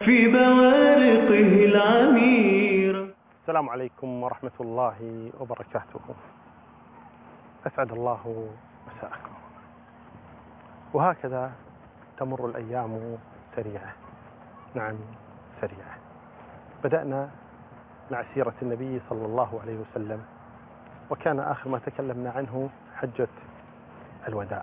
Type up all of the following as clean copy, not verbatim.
في بوارقه العميرة. السلام عليكم ورحمة الله وبركاته. أسعد الله مساءكم. وهكذا تمر الأيام سريعة، نعم سريعة. بدأنا مع سيرة النبي صلى الله عليه وسلم، وكان آخر ما تكلمنا عنه حجة الوداع.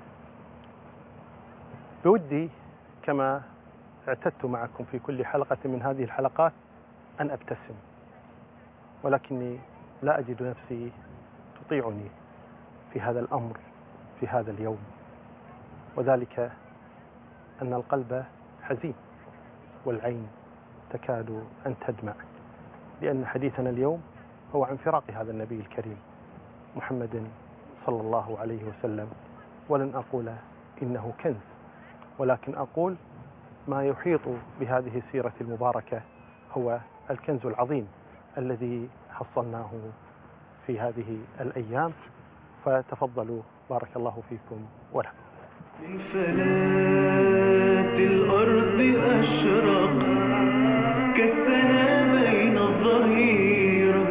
بودي كما اعتدت معكم في كل حلقة من هذه الحلقات أن أبتسم، ولكني لا أجد نفسي تطيعني في هذا الأمر في هذا اليوم، وذلك أن القلب حزين والعين تكاد أن تدمع، لأن حديثنا اليوم هو عن فراق هذا النبي الكريم محمد صلى الله عليه وسلم. ولن أقول إنه كنز، ولكن أقول ما يحيط بهذه السيرة المباركة هو الكنز العظيم الذي حصلناه في هذه الأيام. فتفضلوا، بارك الله فيكم ولكم. من فلات الأرض أشرق كالسنا بين الظهيرة،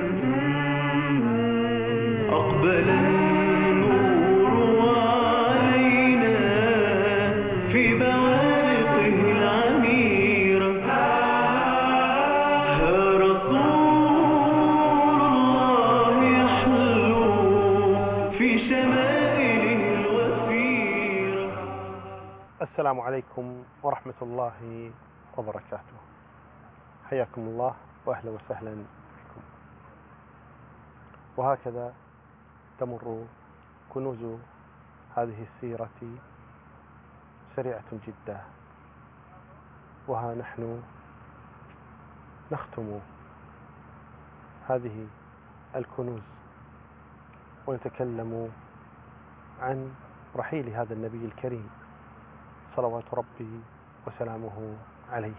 أقبل النور علينا في بوارقه العميرة. ها رسول الله يحلو في شمائله الوفيرة. السلام عليكم ورحمة الله وبركاته. حياكم الله وأهلا وسهلا بكم. وهكذا تمر كنوز هذه السيرة سريعة جدا، وها نحن نختم هذه الكنوز ونتكلم عن رحيل هذا النبي الكريم صلوات ربي وسلامه عليه،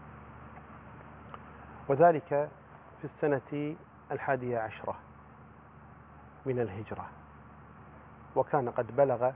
وذلك في السنة 11 من الهجرة، وكان قد بلغ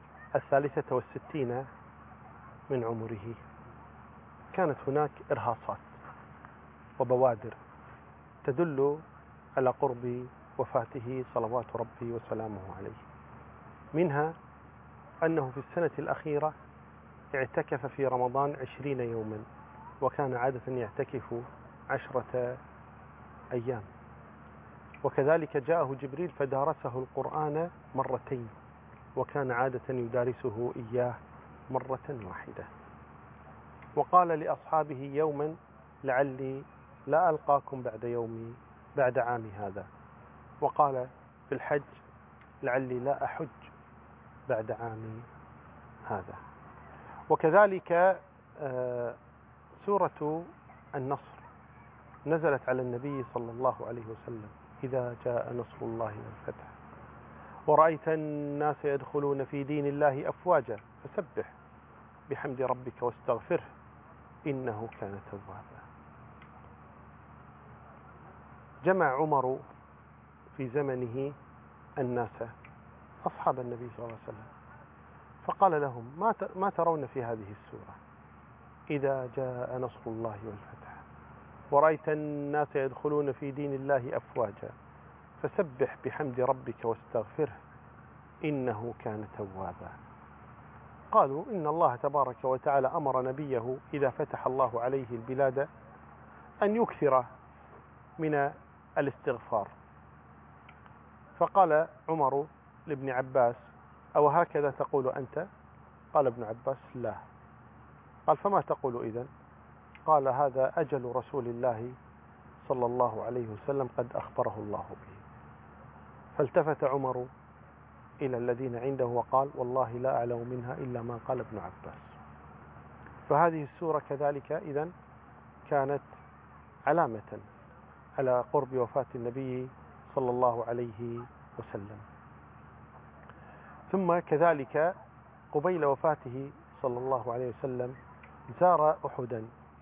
63 من عمره. كانت هناك إرهاصات وبوادر تدل على قرب وفاته صلوات ربي وسلامه عليه. منها أنه في السنة الأخيرة اعتكف في رمضان 20 يوما، وكان عادة يعتكف 10 أيام. وكذلك جاءه جبريل فدارسه القرآن 2 مرة، وكان عادة يدارسه إياه 1 مرة. وقال لأصحابه يوما: لعلي لا ألقاكم بعد عامي هذا. وقال في الحج: لعلي لا أحج بعد عامي هذا. وكذلك سورة النصر نزلت على النبي صلى الله عليه وسلم: إذا جاء نصر الله والفتح ورأيت الناس يدخلون في دين الله أفواجا فسبح بحمد ربك واستغفره إنه كان توابا. جمع عمر في زمنه الناس أصحاب النبي صلى الله عليه وسلم، فقال لهم: ما ترون في هذه السورة؟ إذا جاء نصر الله والفتح ورأيت الناس يدخلون في دين الله أفواجا فسبح بحمد ربك واستغفره إنه كان توابا. قالوا: إن الله تبارك وتعالى أمر نبيه إذا فتح الله عليه البلاد أن يكثر من الاستغفار. فقال عمر لابن عباس: أو هكذا تقول أنت؟ قال ابن عباس: لا. قال: فما تقول إذن؟ قال: هذا أجل رسول الله صلى الله عليه وسلم قد أخبره الله به. فالتفت عمر إلى الذين عنده وقال: والله لا أعلم منها إلا ما قال ابن عباس. فهذه السورة كذلك إذن كانت علامة على قرب وفاة النبي صلى الله عليه وسلم. ثم كذلك قبيل وفاته صلى الله عليه وسلم زار أحدا،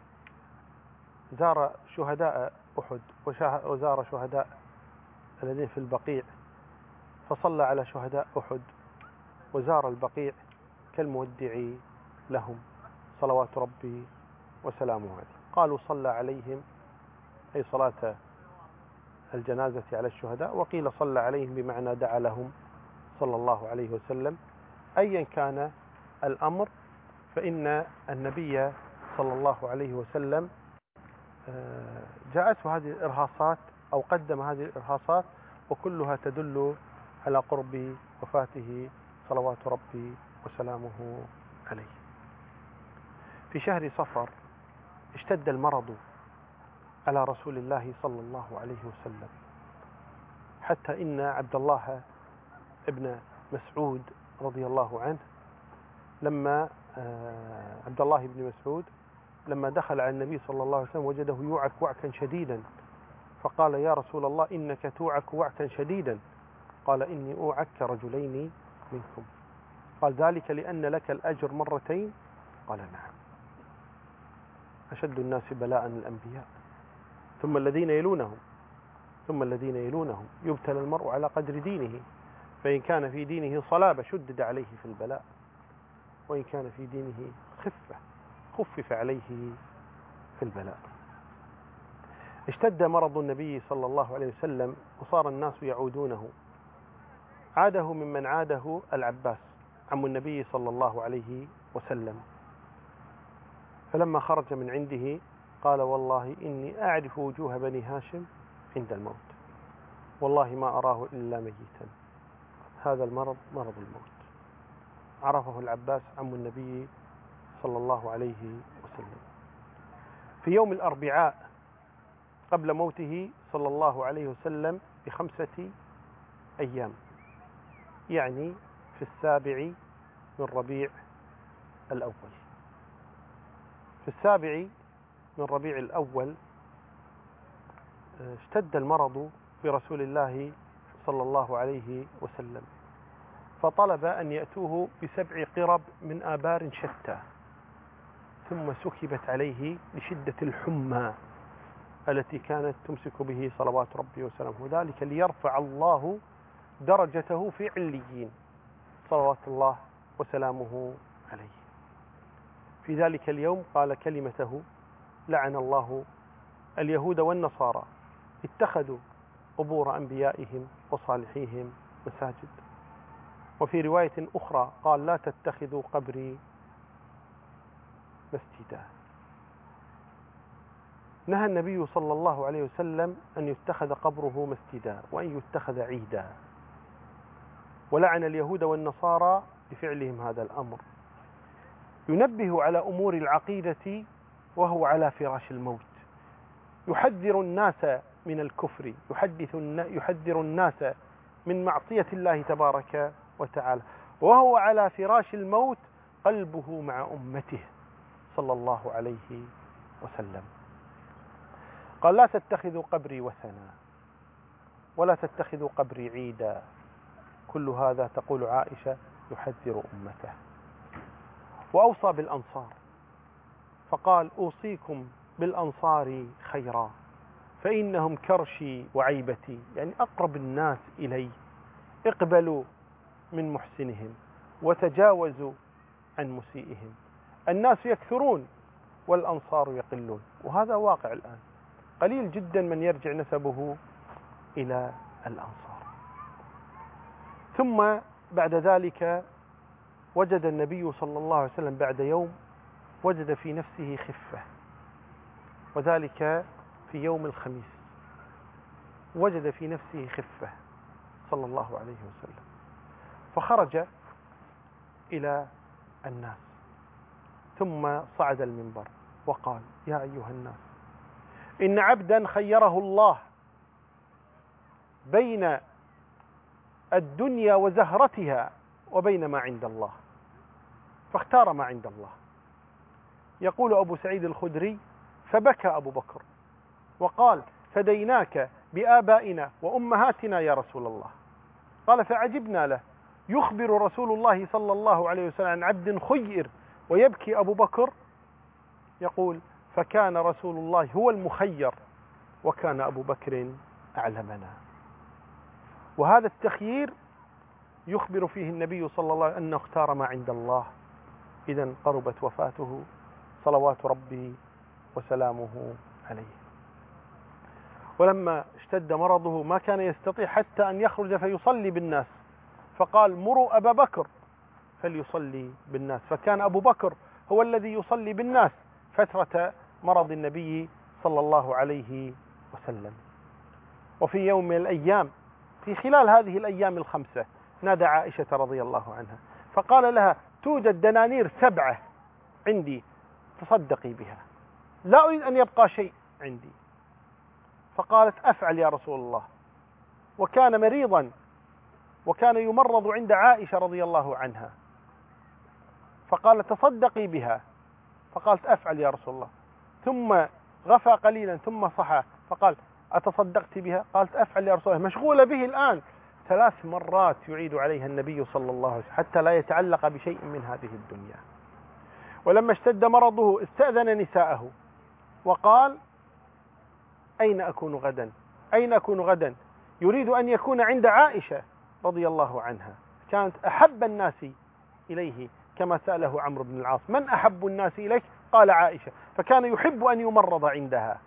زار شهداء أحد وزار شهداء الذين في البقيع، فصلى على شهداء أحد وزار البقيع كالمودع لهم صلوات ربي وسلامه عليه. قالوا صلى عليهم أي صلاة الجنازة على الشهداء، وقيل صلى عليهم بمعنى دعا لهم صلى الله عليه وسلم. أيا كان الأمر فإن النبي صلى الله عليه وسلم جاءته هذه الإرهاصات أو قدم هذه الإرهاصات، وكلها تدل على قرب وفاته صلوات ربي وسلامه عليه. في شهر صفر اشتد المرض على رسول الله صلى الله عليه وسلم، حتى إن عبد الله ابن مسعود رضي الله عنه عبد الله بن مسعود لما دخل على النبي صلى الله عليه وسلم وجده يوعك وعكا شديدا، فقال يا رسول الله إنك توعك وعكا شديدا. قال إني أوعك رجلين منكم. قال ذلك لأن لك الأجر مرتين؟ قال نعم. أشد الناس بلاء الأنبياء ثم الذين يلونهم ثم الذين يلونهم. يبتلى المرء على قدر دينه، فإن كان في دينه صلابة شدد عليه في البلاء، وإن كان في دينه خفة خفف عليه في البلاء. اشتد مرض النبي صلى الله عليه وسلم وصار الناس يعودونه. عاده ممن عاده العباس عم النبي صلى الله عليه وسلم، فلما خرج من عنده قال والله إني أعرف وجوه بني هاشم عند الموت، والله ما أراه إلا ميتا، هذا المرض مرض الموت. عرفه العباس عم النبي صلى الله عليه وسلم. في يوم الأربعاء قبل موته صلى الله عليه وسلم ب5 أيام، يعني في 7 من ربيع الأول. في 7 من ربيع الأول اشتد المرض برسول الله صلى الله عليه وسلم، فطلب أن يأتوه ب7 قرب من آبار شتى، ثم سكبت عليه لشدة الحمى التي كانت تمسك به صلوات ربي وسلامه، ذلك ليرفع الله درجته في عليين صلوات الله وسلامه عليه. في ذلك اليوم قال كلمته: لعن الله اليهود والنصارى اتخذوا قبور أنبيائهم وصالحيهم مساجد. وفي رواية أخرى قال: لا تتخذوا قبري مسجدا. نهى النبي صلى الله عليه وسلم أن يتخذ قبره مسجدا وأن يتخذ عيدا، ولعن اليهود والنصارى بفعلهم هذا الأمر. ينبه على أمور العقيدة وهو على فراش الموت، يحذر الناس من الكفر، يحذر الناس من معصية الله تبارك وتعالى، وهو على فراش الموت قلبه مع أمته صلى الله عليه وسلم. قال: لا تتخذوا قبري وثنا ولا تتخذوا قبري عيدا. كل هذا تقول عائشة يحذر أمته. وأوصى بالأنصار فقال: أوصيكم بالأنصار خيرا فإنهم كرشي وعيبتي، يعني أقرب الناس إلي، اقبلوا من محسنهم وتجاوزوا عن مسيئهم. الناس يكثرون والأنصار يقلون، وهذا واقع الآن، قليل جدا من يرجع نسبه إلى الأنصار. ثم بعد ذلك وجد النبي صلى الله عليه وسلم بعد يوم وجد في نفسه خفة، وذلك في يوم الخميس وجد في نفسه خفة صلى الله عليه وسلم، فخرج إلى الناس ثم صعد المنبر وقال: يا أيها الناس، إن عبدا خيره الله بين الدنيا وزهرتها وبين ما عند الله، فاختار ما عند الله. يقول أبو سعيد الخدري: فبكى أبو بكر وقال: فديناك بآبائنا وأمهاتنا يا رسول الله. قال: فعجبنا له، يخبر رسول الله صلى الله عليه وسلم عن عبد خير ويبكي أبو بكر؟ يقول: فكان رسول الله هو المخير وكان أبو بكر أعلمنا. وهذا التخيير يخبر فيه النبي صلى الله عليه وسلم أنه اختار ما عند الله. إذن قربت وفاته صلوات ربي وسلامه عليه. ولما اشتد مرضه ما كان يستطيع حتى أن يخرج فيصلي بالناس، فقال مروا أبا بكر فليصلي بالناس، فكان أبو بكر هو الذي يصلي بالناس فترة مرض النبي صلى الله عليه وسلم. وفي يوم من الأيام في خلال هذه الأيام الخمسة نادى عائشة رضي الله عنها فقال لها توجد دنانير 7 عندي تصدقي بها، لا أريد أن يبقى شيء عندي. فقالت أفعل يا رسول الله، وكان مريضا وكان يمرض عند عائشة رضي الله عنها، فقال تصدقي بها، فقالت أفعل يا رسول الله، ثم غفى قليلا ثم صحى فقال أتصدقت بها؟ قالت أفعل يا رسول الله، مشغولة به الآن. 3 مرات يعيد عليها النبي صلى الله عليه وسلم حتى لا يتعلق بشيء من هذه الدنيا. ولما اشتد مرضه استأذن نساءه وقال أين أكون غدا؟ أين أكون غدا؟ يريد أن يكون عند عائشة رضي الله عنها، كانت أحب الناس إليه، كما سأله عمرو بن العاص من أحب الناس إليك؟ قال عائشة، فكان يحب أن يمرض عندها.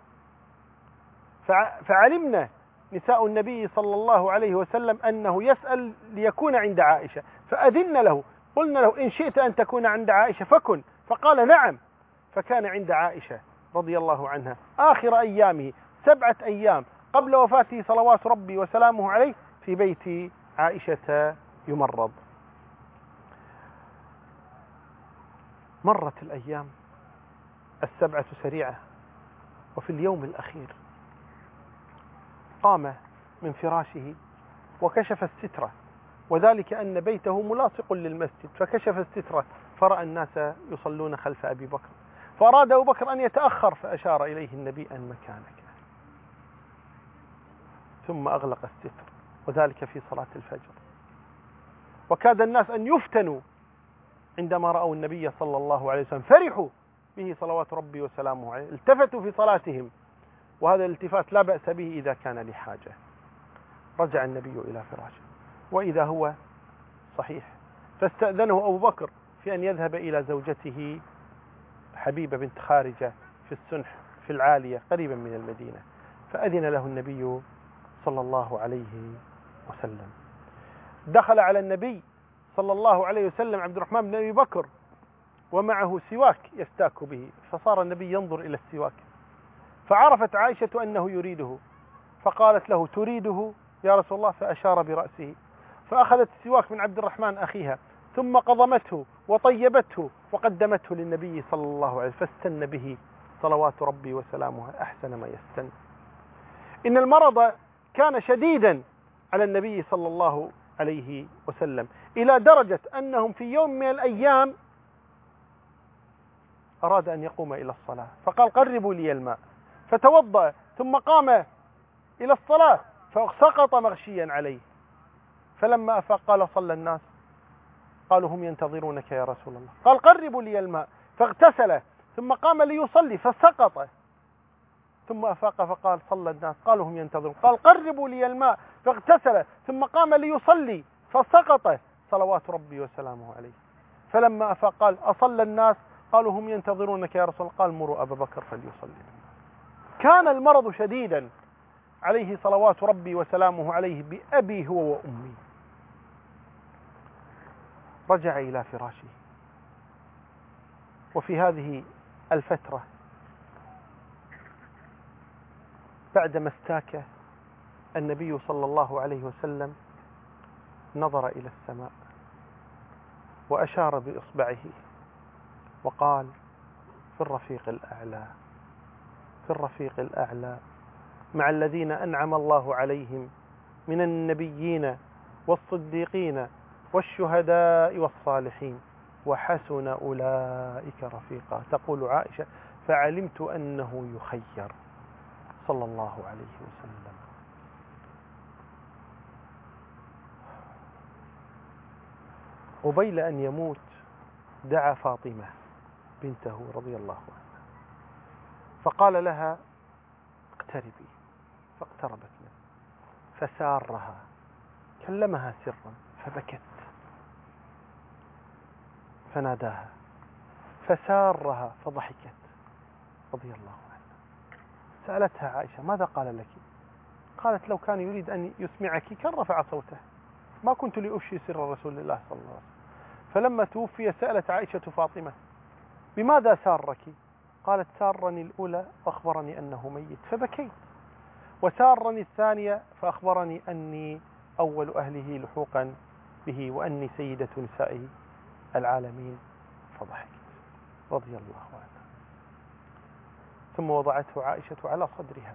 فعلمنا نساء النبي صلى الله عليه وسلم أنه يسأل ليكون عند عائشة، فأذن له، قلنا له إن شئت أن تكون عند عائشة فكن، فقال نعم، فكان عند عائشة رضي الله عنها آخر أيامه 7 أيام قبل وفاته صلوات ربي وسلامه عليه في بيت عائشة يمرض. مرت الأيام 7 سريعة، وفي اليوم الأخير قام من فراشه وكشف السترة، وذلك أن بيته ملاصق للمسجد، فكشف السترة فرأى الناس يصلون خلف أبي بكر، فأراد أبو بكر أن يتأخر فأشار إليه النبي أن مكانك، ثم أغلق الستر، وذلك في صلاة الفجر. وكاد الناس أن يفتنوا عندما رأوا النبي صلى الله عليه وسلم، فرحوا به صلوات ربي وسلامه عليه، التفتوا في صلاتهم، وهذا الالتفات لا بأس به إذا كان لحاجة. رجع النبي إلى فراشه وإذا هو صحيح، فاستأذنه أبو بكر في أن يذهب إلى زوجته حبيبة بنت خارجة في السنح في العالية قريبا من المدينة، فأذن له النبي صلى الله عليه وسلم. دخل على النبي صلى الله عليه وسلم عبد الرحمن بن أبي بكر ومعه سواك يستاك به، فصار النبي ينظر إلى السواك، فعرفت عائشة أنه يريده، فقالت له تريده يا رسول الله؟ فأشار برأسه، فأخذت السواك من عبد الرحمن أخيها ثم قضمته وطيبته وقدمته للنبي صلى الله عليه وسلم، فاستن به صلوات ربي وسلامه أحسن ما يستن. إن المرض كان شديدا على النبي صلى الله عليه وسلم إلى درجة أنهم في يوم من الأيام أراد أن يقوم إلى الصلاة، فقال قربوا لي الماء، فتوضأ ثم قام إلى الصلاة فسقط مغشيا عليه، فلما أفاق قال صلى الناس، قالوا هم ينتظرونك يا رسول الله، قال قربوا لي الماء، فاغتسل ثم قام ليصلي فسقط، ثم أفاق فقال صلى الناس، قالوا هم ينتظرون، قال قربوا لي الماء، فاغتسل ثم قام ليصلي فسقط صلوات ربي وسلامه عليه، فلما أفاق قال أصلى الناس، قالوا هم ينتظرونك يا رسول الله، قال مروا أبا بكر فليصلي. كان المرض شديدا عليه صلوات ربي وسلامه عليه بأبي هو وأمي. رجع إلى فراشه، وفي هذه الفترة بعدما استاك النبي صلى الله عليه وسلم نظر إلى السماء وأشار بإصبعه وقال في الرفيق الأعلى، في الرفيق الأعلى مع الذين أنعم الله عليهم من النبيين والصديقين والشهداء والصالحين وحسن أولئك رفيقا. تقول عائشة فعلمت أنه يخير صلى الله عليه وسلم. قبيل أن يموت دعا فاطمة بنته رضي الله عنها فقال لها اقتربي، فاقتربت منه فسارها، كلمها سرا فبكت، فناداها فسارها فضحكت، رضي الله عنها. سألتها عائشة: ماذا قال لك؟ قالت: لو كان يريد أن يسمعك كان رفع صوته، ما كنت لأفشي سر رسول الله صلى الله عليه وسلم. فلما توفي سألت عائشة فاطمة: بماذا سارك؟ قالت: سارني الأولى فأخبرني أنه ميت فبكيت، وسارني الثانية فأخبرني أني أول أهله لحوقا به وأني سيدة نساء العالمين فضحكت، رضي الله عنها. ثم وضعته عائشة على صدرها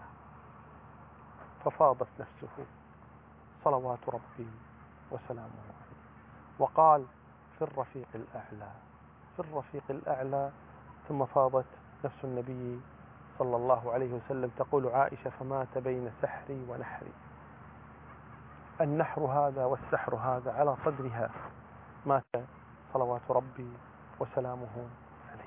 ففاضت نفسه صلوات ربي وسلامه عليه، وقال: في الرفيق الأعلى، في الرفيق الأعلى. ثم فاضت نفس النبي صلى الله عليه وسلم. تقول عائشة: فمات بين سحري ونحري، النحر هذا والسحر هذا على صدرها، مات صلوات ربي وسلامه عليه.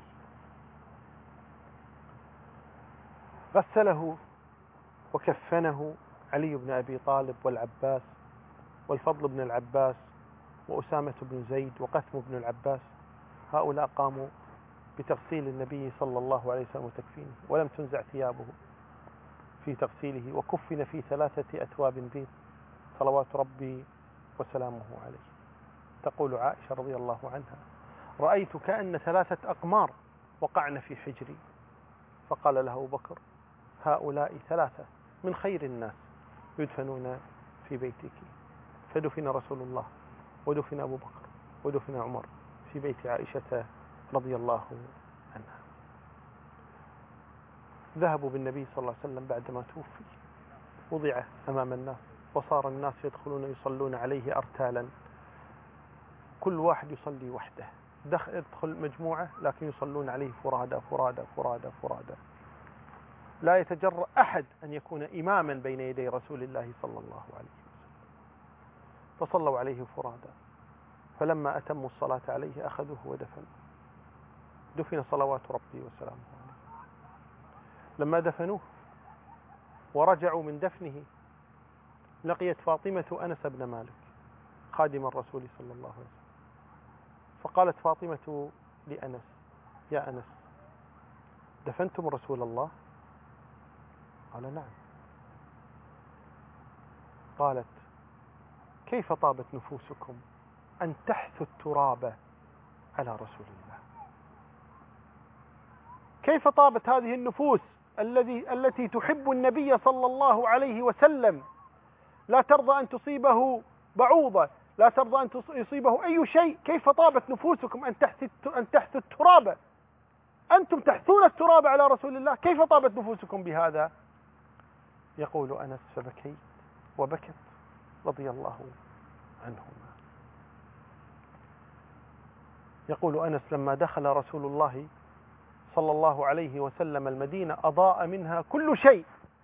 غسله وكفنه علي بن أبي طالب والعباس والفضل بن العباس وأسامة بن زيد وقثم بن العباس. هؤلاء قاموا بتغسيل النبي صلى الله عليه وسلم وتكفينه، ولم تنزع ثيابه في تغسيله، وكفن في 3 أثواب بيض صلوات ربي وسلامه عليه. تقول عائشة رضي الله عنها: رأيت كأن 3 أقمار وقعن في حجري، فقال له أبو بكر: هؤلاء 3 من خير الناس يدفنون في بيتك. فدفن رسول الله ودفن أبو بكر ودفن عمر في بيت عائشة رضي الله عنها. ذهبوا بالنبي صلى الله عليه وسلم بعدما توفي، وضع أمام الناس، وصار الناس يدخلون يصلون عليه أرتالا، كل واحد يصلي وحده، يدخل مجموعة لكن يصلون عليه فرادى فرادى فرادى فرادى، لا يتجرأ أحد أن يكون إماما بين يدي رسول الله صلى الله عليه وسلم. فصلوا عليه فرادى، فلما أتموا الصلاة عليه أخذوه ودفنوه. دفن صلوات ربي وسلامه عليه. لما دفنوه ورجعوا من دفنه لقيت فاطمة أنس بن مالك خادم الرسول صلى الله عليه وسلم، فقالت فاطمة لأنس: يا أنس، دفنتم رسول الله؟ قال: نعم. قالت: كيف طابت نفوسكم أن تحثوا التراب على رسول الله؟ كيف طابت هذه النفوس التي تحب النبي صلى الله عليه وسلم، لا ترضى أن تصيبه بعوضة، لا ترضى أن يصيبه أي شيء. كيف طابت نفوسكم أن تحثوا التراب، أنتم تحثون التراب على رسول الله، كيف طابت نفوسكم بهذا؟ يقول أنس: فبكيت وبكت رضي الله عنهما. يقول أنس: لما دخل رسول الله صلى الله عليه وسلم المدينة أضاء منها كل شيء،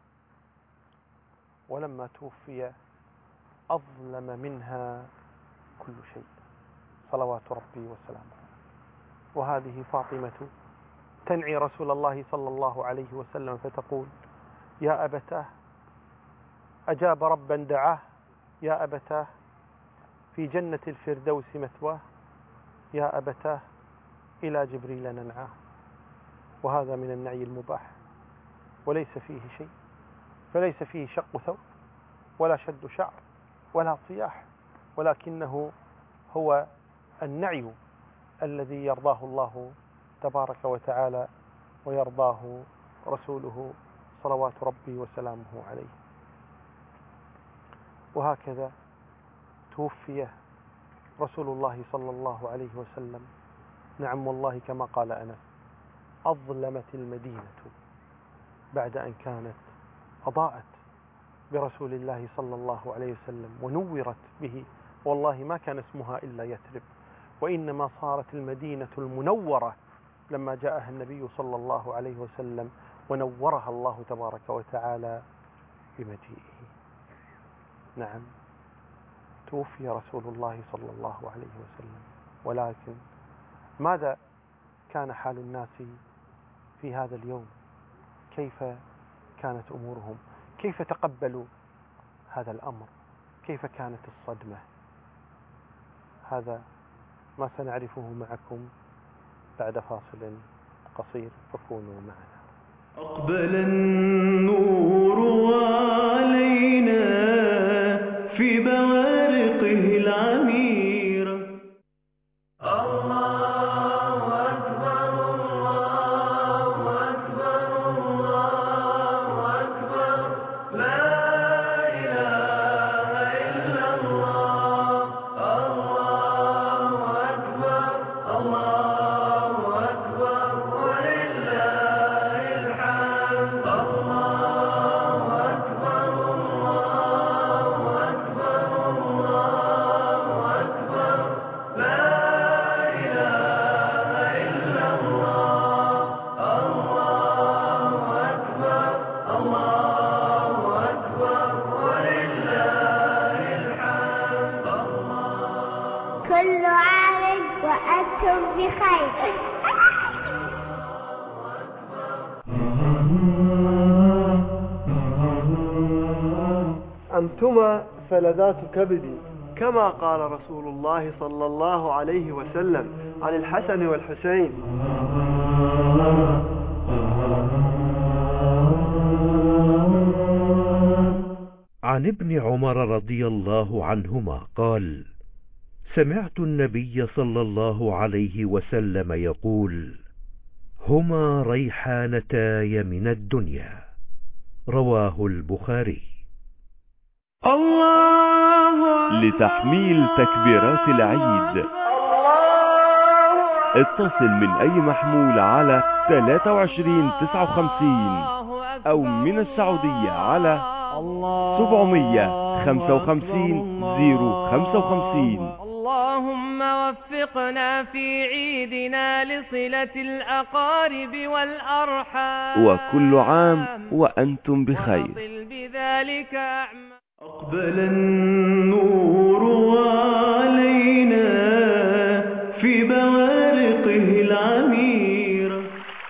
ولما توفي أظلم منها كل شيء صلوات ربي وسلامه. وهذه فاطمة تنعي رسول الله صلى الله عليه وسلم فتقول: يا أبتاه، أجاب ربا دعاه، يا أبتاه في جنة الفردوس مثواه، يا أبتاه إلى جبريل ننعاه. وهذا من النعي المباح، وليس فيه شيء، فليس فيه شق ثوب ولا شد شعر ولا صياح، ولكنه هو النعي الذي يرضاه الله تبارك وتعالى ويرضاه رسوله صلوات ربي وسلامه عليه. وهكذا توفي رسول الله صلى الله عليه وسلم، نعم والله كما قال أنس: أظلمت المدينة بعد أن كانت أضاءت برسول الله صلى الله عليه وسلم ونورت به. والله ما كان اسمها إلا يثرب، وإنما صارت المدينة المنورة لما جاءها النبي صلى الله عليه وسلم ونورها الله تبارك وتعالى بمجيئه. نعم، توفي رسول الله صلى الله عليه وسلم، ولكن ماذا كان حال الناس في هذا اليوم؟ كيف كانت أمورهم؟ كيف تقبلوا هذا الأمر؟ كيف كانت الصدمة؟ هذا ما سنعرفه معكم بعد فاصل قصير، فكونوا معنا. أقبل النور وعلينا في بوارقه العميرة. الله أكبر الله أكبر الله أكبر لا إله إلا الله. الله أكبر الله أكبر ولله الحمد. الله أكبر الله أكبر الله أكبر لا إله إلا الله. الله أكبر الله أكبر ولله الحمد. كل عام وأنتم بخير. أنتما فلذات كبدي، كما قال رسول الله صلى الله عليه وسلم عن الحسن والحسين. عن ابن عمر رضي الله عنهما قال: سمعت النبي صلى الله عليه وسلم يقول: هما ريحانتاي من الدنيا. رواه البخاري. لتحميل تكبيرات العيد اتصل من أي محمول على 2359 أو من السعودية على 755 055. اللهم وفقنا في عيدنا لصلة الأقارب والأرحام، وكل عام وأنتم بخير. وأطل بذلك أعمال. أقبل النور وعلينا في بوارقه العميرة.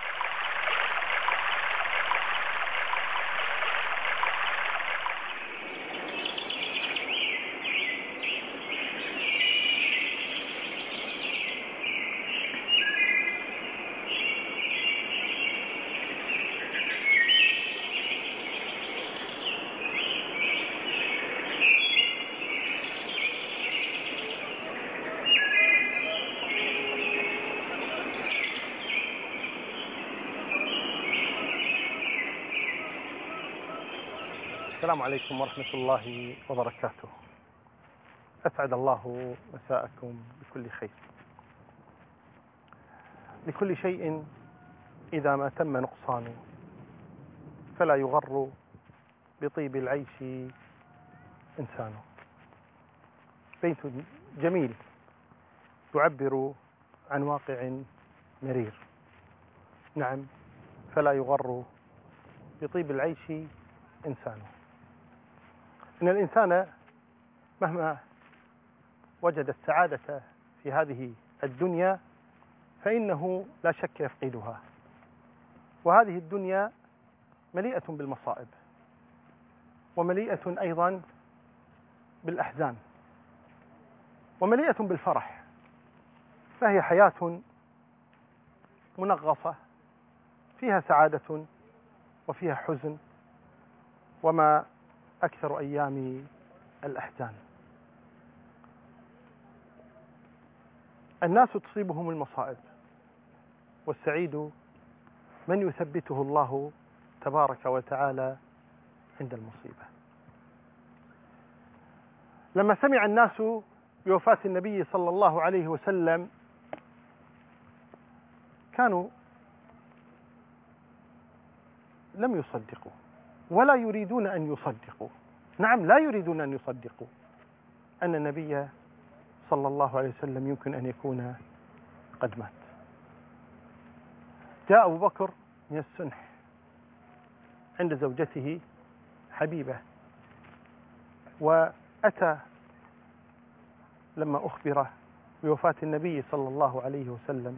السلام عليكم ورحمة الله وبركاته. أسعد الله مساءكم بكل خير. لكل شيء إذا ما تم نقصانه فلا يغر بطيب العيش إنسانه. بيت جميل يعبر عن واقع مرير. نعم، فلا يغر بطيب العيش إنسانه. إن الإنسان مهما وجد السعادة في هذه الدنيا فإنه لا شك يفقدها، وهذه الدنيا مليئة بالمصائب ومليئة أيضا بالأحزان ومليئة بالفرح، فهي حياة منغصة فيها سعادة وفيها حزن، وما أكثر أيام الأحزان. الناس تصيبهم المصائب، والسعيد من يثبته الله تبارك وتعالى عند المصيبة. لما سمع الناس بوفاة النبي صلى الله عليه وسلم كانوا لم يصدقوا ولا يريدون أن يصدقوا. نعم، لا يريدون أن يصدقوا أن النبي صلى الله عليه وسلم يمكن أن يكون قد مات. جاء أبو بكر من السنح عند زوجته حبيبة، وأتى لما أخبر بوفاة النبي صلى الله عليه وسلم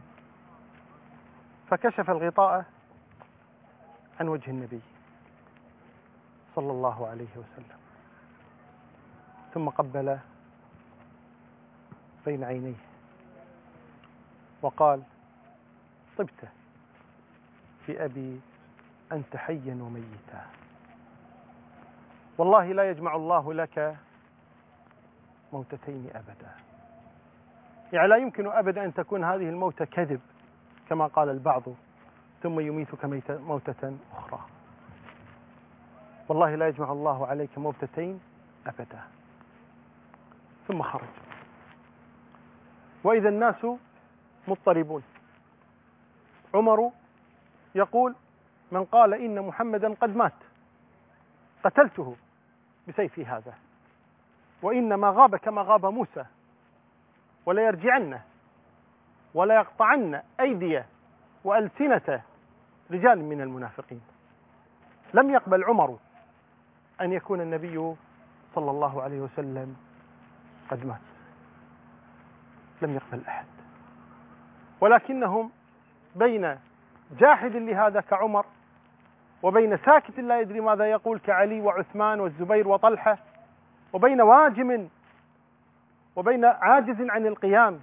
فكشف الغطاء عن وجه النبي صلى الله عليه وسلم، ثم قبل بين عينيه وقال: طبت في أبي أنت حيا وميتا. والله لا يجمع الله لك موتتين أبدا. يعني لا يمكن أبدا أن تكون هذه الموتة كذب كما قال البعض ثم يميتك موتة أخرى. والله لا يجمع الله عليك موتتين أبدا. ثم خرج، وإذا الناس مضطربون. عمر يقول: من قال إن محمدا قد مات قتلته بسيفي هذا، وإنما غاب كما غاب موسى، ولا يرجعن ولا يقطعن أيدي وألسنة رجال من المنافقين. لم يقبل عمر أن يكون النبي صلى الله عليه وسلم قد مات، لم يقبل أحد. ولكنهم بين جاحد لهذا كعمر، وبين ساكت لا يدري ماذا يقول كعلي وعثمان والزبير وطلحة، وبين واجم وبين عاجز عن القيام.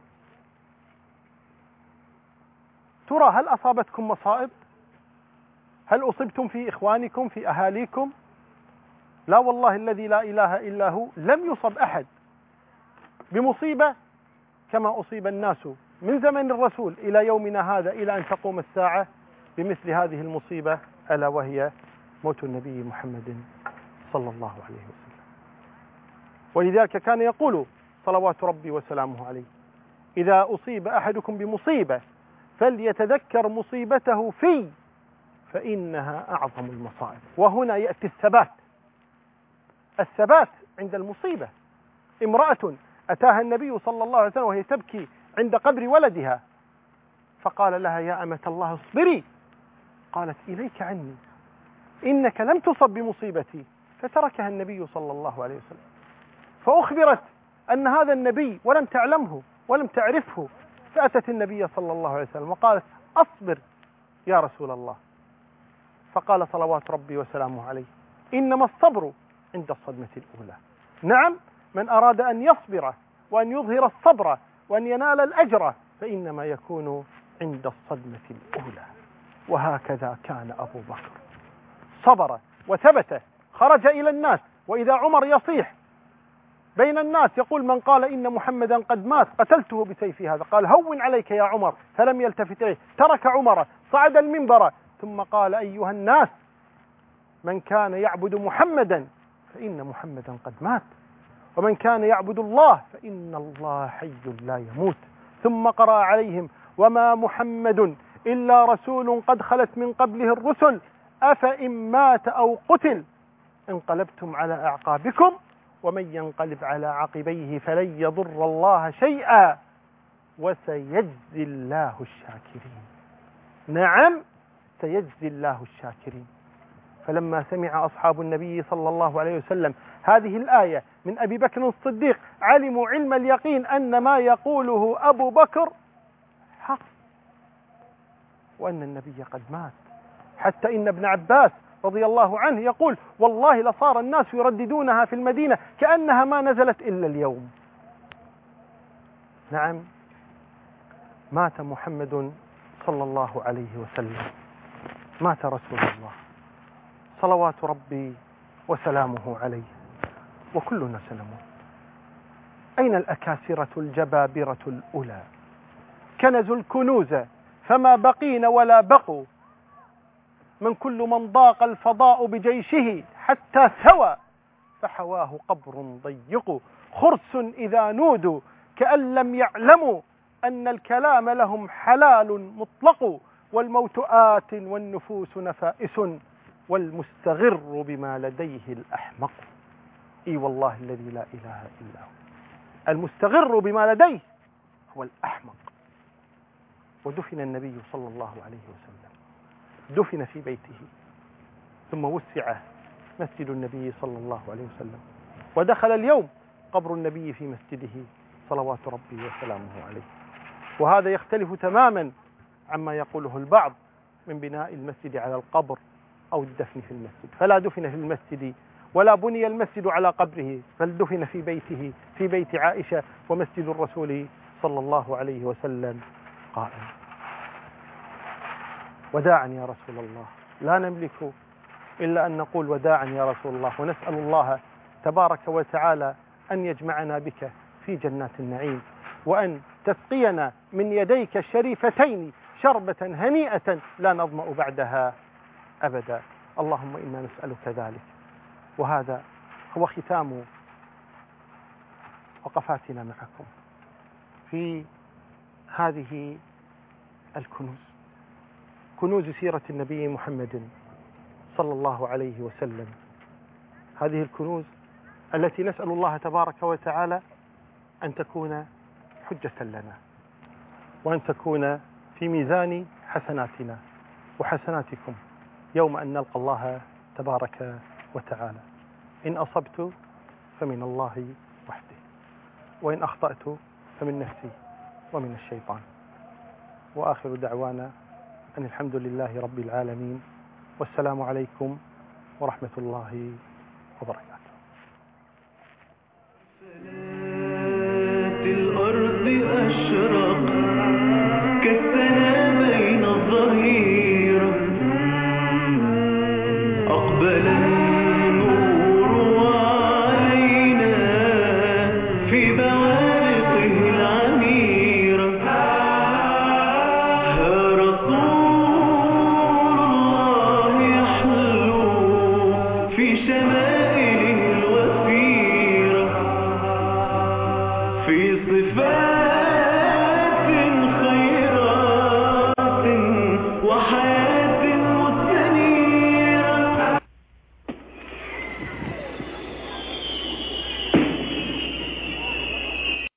ترى هل أصابتكم مصائب؟ هل أصبتم في إخوانكم في أهاليكم؟ لا والله الذي لا إله إلا هو لم يصب أحد بمصيبة كما أصيب الناس من زمن الرسول إلى يومنا هذا إلى أن تقوم الساعة بمثل هذه المصيبة، ألا وهي موت النبي محمد صلى الله عليه وسلم. ولذلك كان يقول صلوات ربي وسلامه عليه: إذا أصيب أحدكم بمصيبة فليتذكر مصيبته في، فإنها أعظم المصائب. وهنا يأتي الثبات عند المصيبة. امرأة أتاها النبي صلى الله عليه وسلم وهي تبكي عند قبر ولدها، فقال لها: يا أمة الله اصبري. قالت: إليك عني، إنك لم تصب بمصيبتي. فتركها النبي صلى الله عليه وسلم. فأخبرت أن هذا النبي ولم تعلمه ولم تعرفه، فأتت النبي صلى الله عليه وسلم وقالت: أصبر يا رسول الله. فقال صلوات ربي وسلامه عليه: إنما الصبر عند الصدمة الأولى. نعم، من أراد أن يصبر وأن يظهر الصبر وأن ينال الأجر فإنما يكون عند الصدمة الأولى. وهكذا كان أبو بكر، صبر وثبت، خرج إلى الناس، وإذا عمر يصيح بين الناس يقول: من قال إن محمدا قد مات قتلته بسيفي هذا. قال: هون عليك يا عمر، فلم يلتفت إليه. ترك عمر، صعد المنبر، ثم قال: أيها الناس، من كان يعبد محمدا فإن محمدا قد مات، ومن كان يعبد الله فإن الله حي لا يموت. ثم قرأ عليهم: وما محمد إلا رسول قد خلت من قبله الرسل أفإن مات أو قتل انقلبتم على أعقابكم ومن ينقلب على عقبيه فلن يضر الله شيئا وسيجزي الله الشاكرين. نعم، سيجزي الله الشاكرين. فلما سمع أصحاب النبي صلى الله عليه وسلم هذه الآية من أبي بكر الصديق علموا علم اليقين أن ما يقوله أبو بكر حق، وأن النبي قد مات. حتى إن ابن عباس رضي الله عنه يقول: والله لصار الناس يرددونها في المدينة كأنها ما نزلت إلا اليوم. نعم، مات محمد صلى الله عليه وسلم، مات رسول الله صلوات ربي وسلامه عليه، وكلنا سنموت. أين الأكاسرة الجبابرة الأولى؟ كنزوا الكنوز فما بقين ولا بقوا، من كل من ضاق الفضاء بجيشه حتى سوى فحواه قبر ضيق. خرس إذا نودوا كأن لم يعلموا أن الكلام لهم حلال مطلق، والموت آت والنفوس نفائس والمستغر بما لديه الأحمق. إي والله الذي لا إله إلا هو، المستغر بما لديه هو الأحمق. ودفن النبي صلى الله عليه وسلم، دفن في بيته، ثم وسع مسجد النبي صلى الله عليه وسلم، ودخل اليوم قبر النبي في مسجده صلوات ربي وسلامه عليه. وهذا يختلف تماما عما يقوله البعض من بناء المسجد على القبر أو الدفن في المسجد. فلا دفن في المسجد ولا بني المسجد على قبره، بل دفن في بيته، في بيت عائشة، ومسجد الرسول صلى الله عليه وسلم قائم. وداعا يا رسول الله، لا نملك إلا أن نقول وداعا يا رسول الله، ونسأل الله تبارك وتعالى أن يجمعنا بك في جنات النعيم، وأن تسقينا من يديك الشريفتين شربة هنيئة لا نظمأ بعدها أبدا. اللهم إنا نسألك ذلك. وهذا هو ختام وقفاتنا معكم في هذه الكنوز، كنوز سيرة النبي محمد صلى الله عليه وسلم. هذه الكنوز التي نسأل الله تبارك وتعالى أن تكون حجة لنا، وأن تكون في ميزان حسناتنا وحسناتكم يوم أن نلقى الله تبارك وتعالى. إن أصبت فمن الله وحده، وإن أخطأت فمن نفسي ومن الشيطان. وآخر دعوانا أن الحمد لله رب العالمين، والسلام عليكم ورحمة الله وبركاته. الأرض أشرق كالسنا بين الظهيرة، أقبل